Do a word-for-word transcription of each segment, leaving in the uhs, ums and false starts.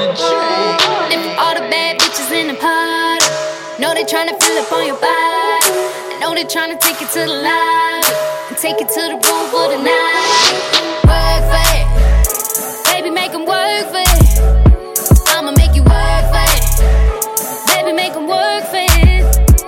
If all the bad bitches in the party, know they tryna fill up on your body. I know they tryna take it to the lobby and take it to the room for the night. Work for it, baby, make 'em work for it. I'ma make you work for it, baby, make 'em work for it.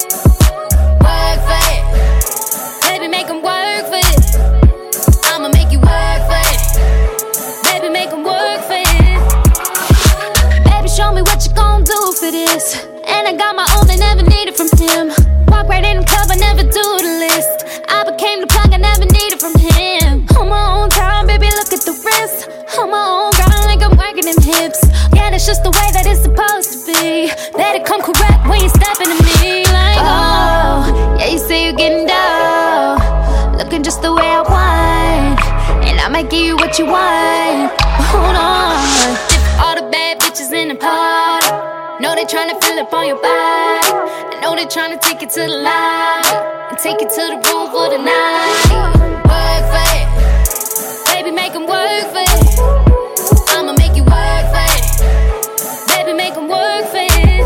Work for it, baby, make 'em work for it. I'ma make you work for it, baby, make 'em work for it. Baby, show me what you gon' do for this. And I got my own, I never needed from him. Walk right in the club, I never do the list. I became the plug, I never needed from him. On my own time, baby, look at the wrist. On my own grind, like I'm working them hips. Yeah, that's just the way that it's supposed to be. Let it come correct when you step into me. Like, oh, yeah, you say you're getting down, looking just the way I want, and I might give you what you want. But hold on, all the bad bitches in the party, know they tryna fill up on your body. I know they tryna take it to the lobby and take it to the room for the night. Work for it, baby, make 'em work for it. I'ma make you work for it, baby, make 'em work for it.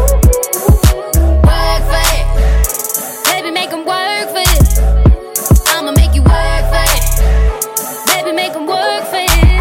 Work for it, baby, make 'em work for it. I'ma make you work for it, baby, make 'em work for it.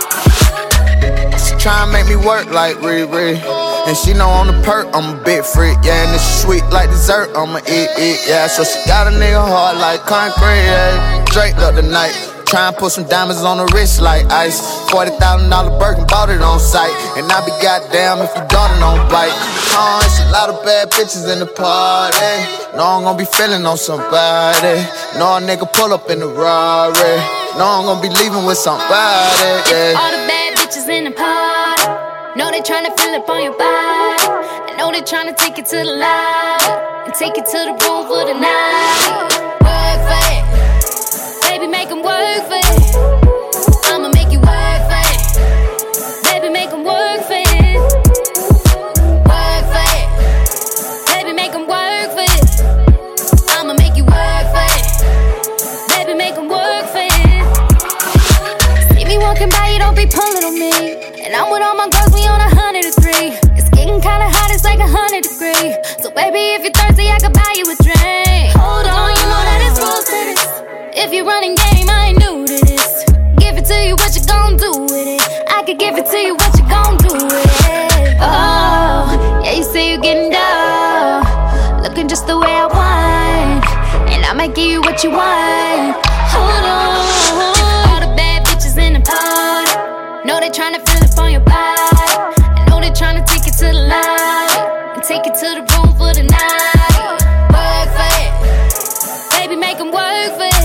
She tryna make me work like Riri, and she know on the perk, I'm a big freak, yeah. And it's sweet like dessert, I'ma eat, eat, yeah. So she got a nigga hard like concrete, yeah. Draped up the night, try and put some diamonds on the wrist like ice. forty thousand dollar Birkin, bought it on sight. And I be goddamn if your daughter don't bite. Oh, it's a lot of bad bitches in the party. Know I'm gon' be feeling on somebody. Know a nigga pull up in the Rari. Know I'm gon' be leaving with somebody, yeah. All the bad bitches in the party, know they tryna fill up on your body. I know they tryna take it to the lobby and take it to the room for the night. Work for it, baby, make 'em work for it. I'ma make you work for it, baby, make 'em work for it. Work for it, baby, make 'em work for it. I'ma make you work for it, baby, make 'em work for it. See me walking by, you don't be pulling on me. And I'm with all my girls, we on a hundred to three. It's getting kinda hot, it's like a hundred degrees. So baby, if you're thirsty, I could buy you a drink. Hold on, you know that it's rules to this. If you're running game, I ain't new to this. Give it to you, what you gon' do with it? I could give it to you, what you gon' do with it? Oh, yeah, you say you're getting down, looking just the way I want, and I might give you what you want. Hold on, all the bad bitches in the party, know they tryna fill up on your body. I know they tryna take it to the lobby and take it to the room for the night. Work for it, baby, make 'em work for it.